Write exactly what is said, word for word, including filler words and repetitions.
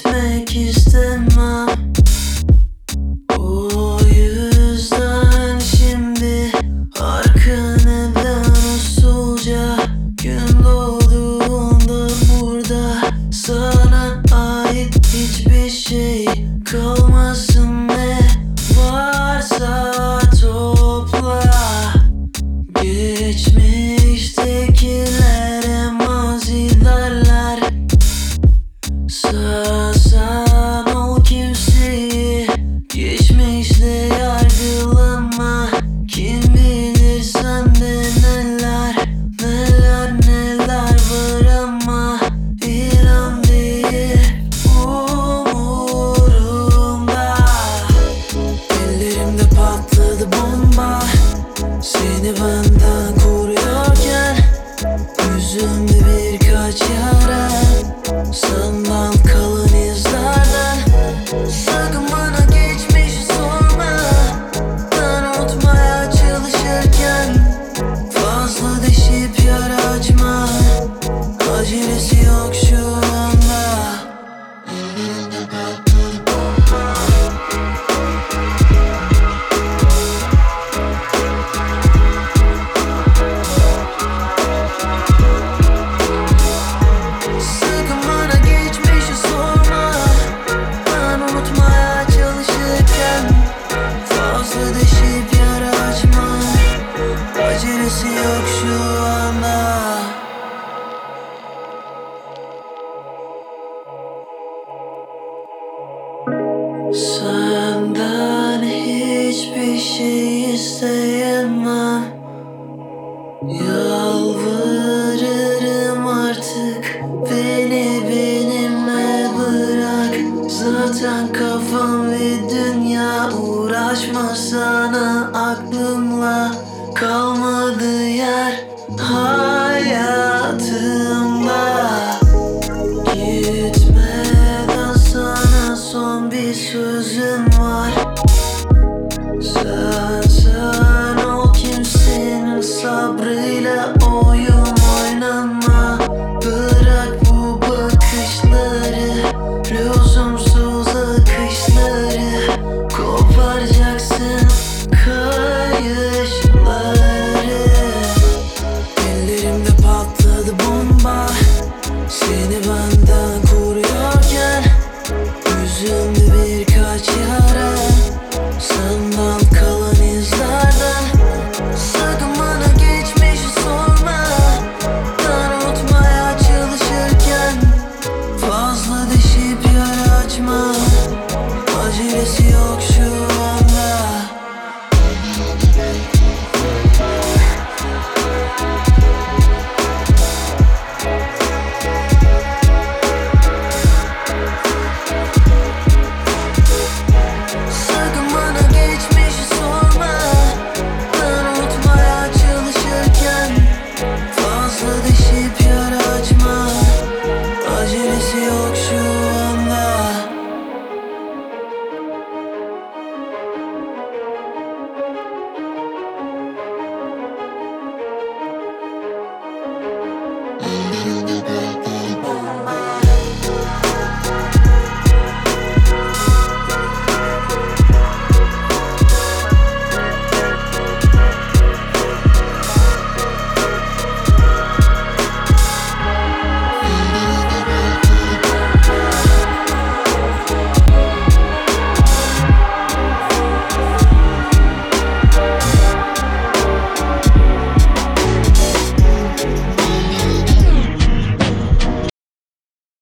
gitmek istemem. O yüzden şimdi arkanı dön usulca. Gün doğduğunda burada sana ait hiçbir şey kalmasın. Ne varsa topla. Geçmiştekilere mazi derler. Sen, sen ol kimseyi geçmişle yargılama. Kim bilir sende neler, neler neler var ama İnan değil umurumda. Ellerimde patladı bomba, seni benden koruyorken. Yüzümde birkaç yara, senden kalan izlerden. Sakın bana geçmişi sorma, ben unutmaya çalışırken. Fazla deşip yara açma, acelesi yok şu anda. Ellerimde patladı bomba. Sakın bana geçmişi sorma, ben unutmaya çalışırken. Fazla deşip yara açma, acelesi yok şu anda. Senden hiçbir şey isteyemem. Yalvarırım artık, beni benimle bırak. Zaten kafam ve dünya, uğraşma sana aklımla. Kalmadı yer hayatımda. Gitmeden sana son bir sözüm var. Sen, sen ol kimsenin sabrıyla oyun oynama. Bırak bu bakışları, lüzumsuz